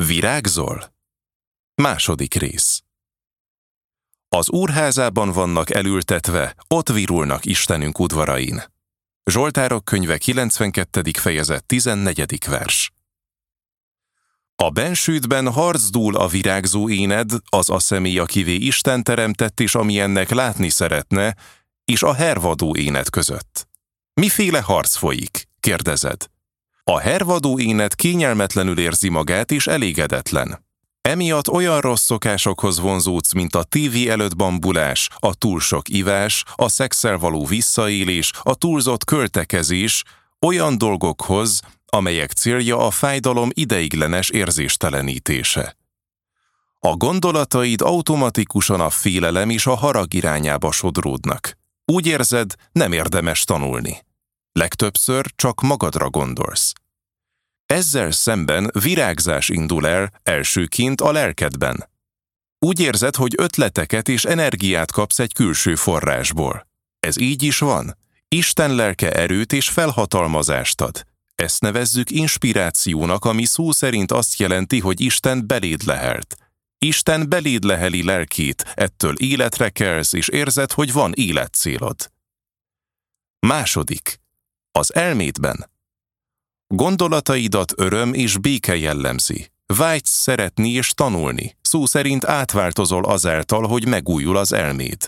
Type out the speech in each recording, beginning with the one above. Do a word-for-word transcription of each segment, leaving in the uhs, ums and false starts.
Virágzol? Második rész. Az úrházában vannak elültetve, ott virulnak Istenünk udvarain. Zsoltárok könyve kilencvenkettedik fejezet tizennegyedik vers. A bensődben harc dúl a virágzó éned, az a személy, akivé Isten teremtett és ami ennek látni szeretne, és a hervadó éned között. Miféle harc folyik? Kérdezed. A hervadó éned kényelmetlenül érzi magát és elégedetlen. Emiatt olyan rossz szokásokhoz vonzódsz, mint a tévé előtt bambulás, a túl sok ivás, a szexszel való visszaélés, a túlzott költekezés, olyan dolgokhoz, amelyek célja a fájdalom ideiglenes érzéstelenítése. A gondolataid automatikusan a félelem és a harag irányába sodródnak. Úgy érzed, nem érdemes tanulni. Legtöbbször csak magadra gondolsz. Ezzel szemben virágzás indul el elsőként a lelkedben. Úgy érzed, hogy ötleteket és energiát kapsz egy külső forrásból. Ez így is van. Isten lelke erőt és felhatalmazást ad. Ezt nevezzük inspirációnak, ami szó szerint azt jelenti, hogy Isten beléd lehelt. Isten beléd leheli lelkét, ettől életre kelsz, és érzed, hogy van életcélod. Második. Az elmédben. Gondolataidat öröm és béke jellemzi. Vágysz szeretni és tanulni, szó szerint átváltozol azáltal, hogy megújul az elméd.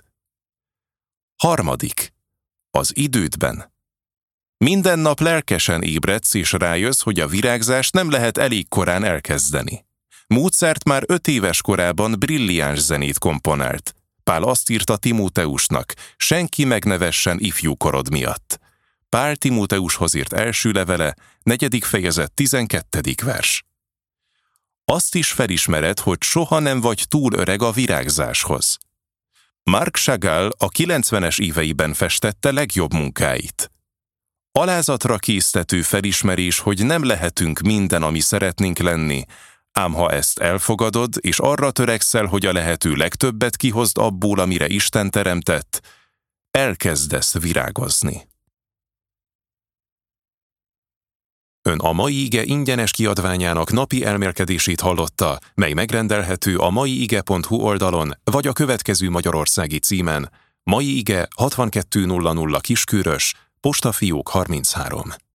Harmadik. Az idődben. Minden nap lelkesen ébredsz és rájössz, hogy a virágzást nem lehet elég korán elkezdeni. Mozart már öt éves korában brilliáns zenét komponált. Pál azt írta Timóteusnak, senki meg ne vessen ifjúkorod miatt. Pál Timóteushoz írt első levele, negyedik fejezet tizenkettedik vers. Azt is felismered, hogy soha nem vagy túl öreg a virágzáshoz. Marc Chagall a kilencvenes éveiben festette legjobb munkáit. Alázatra késztető felismerés, hogy nem lehetünk minden, ami szeretnénk lenni, ám ha ezt elfogadod, és arra törekszel, hogy a lehető legtöbbet kihozd abból, amire Isten teremtett, elkezdesz virágozni. Ön a Mai Ige ingyenes kiadványának napi elmélkedését hallotta, mely megrendelhető a maiige pont hu oldalon, vagy a következő magyarországi címen: Mai Ige hatvankettő nulla nulla Kiskörös, postafiók harminchárom.